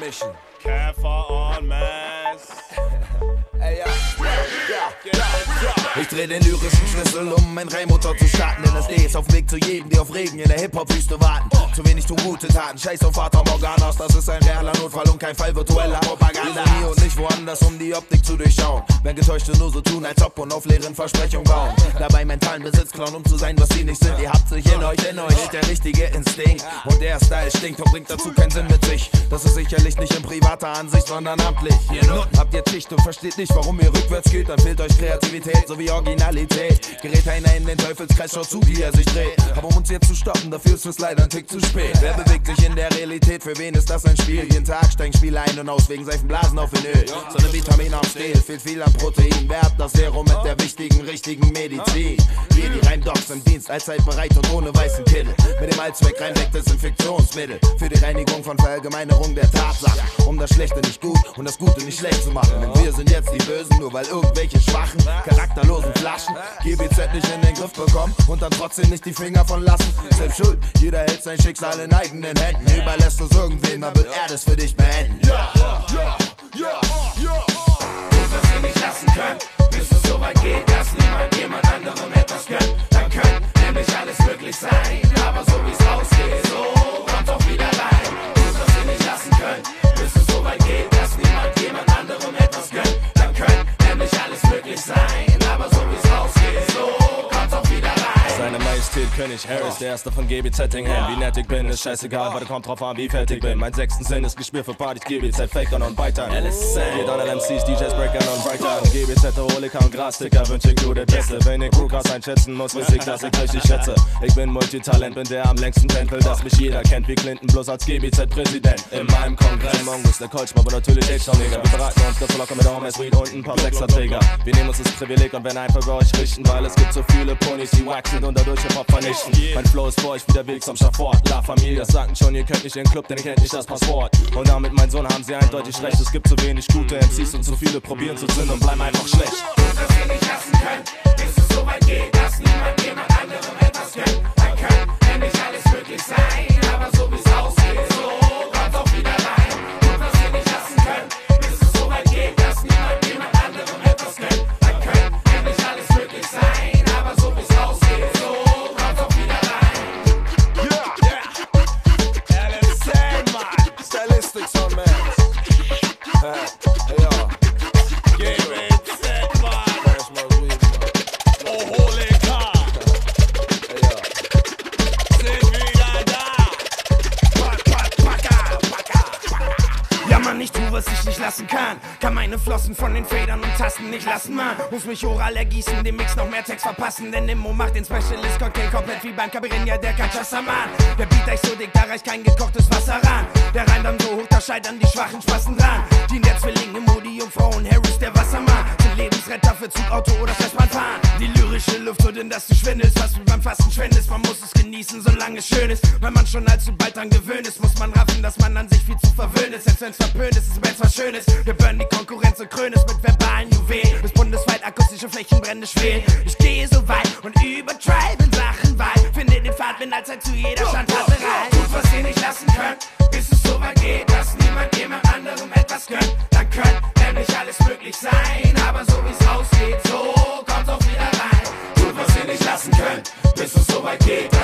mission. Käfer on Mess. Ey, ja. Ich dreh den lyrischen Schlüssel, um mein Reimmotor zu starten. Denn das D ist auf dem Weg zu jedem, die auf Regen in der Hip-Hop-Wüste warten. Zu wenig tun gute Taten, scheiß auf Vater Morganas. Das ist ein realer Notfall und kein Fall virtueller Propaganda. Hier und nicht woanders, um die Optik zu durchschauen. Wenn Getäuschte nur so tun, als ob und auf leeren Versprechungen bauen. Dabei mentalen Besitz klauen, um zu sein, was sie nicht sind. Ihr habt sich in euch ist der richtige Instinkt. Und der Style stinkt und bringt dazu keinen Sinn mit sich. Das ist sicherlich nicht in privater Ansicht, sondern amtlich. Habt ihr Schicht und versteht nicht, warum ihr rückwärts geht, dann fehlt euch Kreativität sowie Originalität. Gerät einer in den Teufelskreis, schaut zu, wie er sich dreht. Aber um uns jetzt zu stoppen, dafür ist es leider ein Tick zu spät. Wer bewegt sich in der Realität, für wen ist das ein Spiel? Jeden Tag steigen Spiele ein und aus, wegen Seifenblasen auf Vinyl. So eine Vitamine am Stiel, fehlt viel an Protein. Wer hat das Serum mit der wichtigen, richtigen Medizin? Wir, die Reimdocs im Dienst, allzeit bereit und ohne weißen Kittel. Mit dem Allzweck Reimdesinfektionsmittel für die Reinigung von Verallgemeinerung der Tatsachen. Um das Schlechte nicht gut und das Gute nicht schlecht zu machen. Denn wir sind jetzt die Bösen, nur weil irgendwelche schwachen, charakterlosen Flaschen GBZ nicht in den Griff bekommen und dann trotzdem nicht die Finger von lassen. Selbst schuld, jeder hält sein Schicksal in eigenen Händen. Überlässt es irgendwen, dann wird er das für dich beenden. Was wir nicht lassen können, bis es so weit geht, dass niemand jemand anderem etwas gönnt. Dann könnte nämlich alles möglich sein, aber so wie es ausgeht, so kommt doch wieder rein. Was wir nicht lassen können, bis es so weit geht, dass niemand jemand anderem etwas gönnt. Dann könnte nämlich alles möglich sein, aber so wie es ausgeht, so kommt doch wieder rein. Seine Majestät König Harris, der erste von GBZ Hingham. Wie nett ich bin, ist scheißegal, weil der kommt drauf an, wie fertig bin. Mein sechsten Sinn ist Gespür für Partys, GBZ Fakern und Biter. Geht an LMCs, DJs, Breakern und Breakern. GBZ, Holika und Grasticker, wünsch ich nur das Beste. Wenn ich Crewcast einschätzen muss, weiß ich, dass ich richtig schätze. Ich bin Multitalent, bin der am längsten pennt, will, dass mich jeder kennt wie Clinton, bloß als GBZ-Präsident. In meinem Kongress, Mongus, der Kolsch, aber natürlich echt schon mega. Wir beraten uns ganz locker mit Homies, Weed und ein paar Sechserträger. Wir nehmen uns das Privileg und werden einfach bei euch richten, weil es gibt so viele Ponys, die wack sind und dadurch Hip-Hop vernichten. Mein Flow ist für euch wie der Weg zum Schafort. La Familia sagten schon, ihr könnt nicht in den Club, denn ihr kennt nicht das Passwort. Und damit, mein Sohn, haben sie eindeutig recht. Es gibt zu wenig gute MCs und zu viele probieren zu zünden und bleiben einfach schlecht. Was wir nicht lassen können, bis es so weit geht, dass niemand jemand anderem etwas gönnt. Dann könnte nämlich alles möglich sein, aber so wie es aussieht, so kommt doch wieder rein. Und was wir nicht lassen können, bis es so weit geht, dass niemand jemand anderem etwas gönnt. Dann könnte nämlich alles möglich sein, aber so wie es aussieht, so kommt doch wieder rein. LMC, man. Stylistics on man. Ja. GBZ, Mann. Oh, Holika. Sind wieder da. Ja, Mann, ich tu, was ich nicht lassen kann. Kann meine Flossen von den Federn und Tasten nicht lassen, Mann. Muss mich oral ergießen, dem Mix noch mehr Text verpassen. Denn Nimmo macht den Specialist Cocktail komplett wie beim Caipirinha, der Cachaça-Mann. Der Beat echt so dick, da reicht kein gekochtes Wasser ran. Der Reim dann so hoch, da scheitern die schwachen Spasten dran. Die der Zwillinge, Modi, Jungfrau und Harris, der Wassermann. Sind Lebensretter für Zug, Auto oder Festbahn fahren. Die lyrische Luft, so denn dass du schwindelst, was du beim Fasten schwindest. Man muss es genießen, solange es schön ist. Weil man schon allzu bald dran gewöhnt ist, muss man raffen, dass man an sich viel zu verwöhnt ist. Selbst wenn's verpönt ist, wenn's was Schönes. Wir burnen die Konkurrenz und krönen es mit verbalen Juwelen. Bis bundesweit akustische Flächenbrände schwelen. Ich gehe so weit und übertreibe in Sachen weit. Finde den Pfad, bin allzeit zu jeder Schandtatte rein. Tut, was ihr nicht lassen könnt, bis es so weit geht, dass niemand jemand anderem etwas gönnt. Dann könnte nämlich alles möglich sein, aber so wie es ausgeht, so kommt doch wieder rein. Tut, was ihr nicht lassen könnt, bis es so weit geht,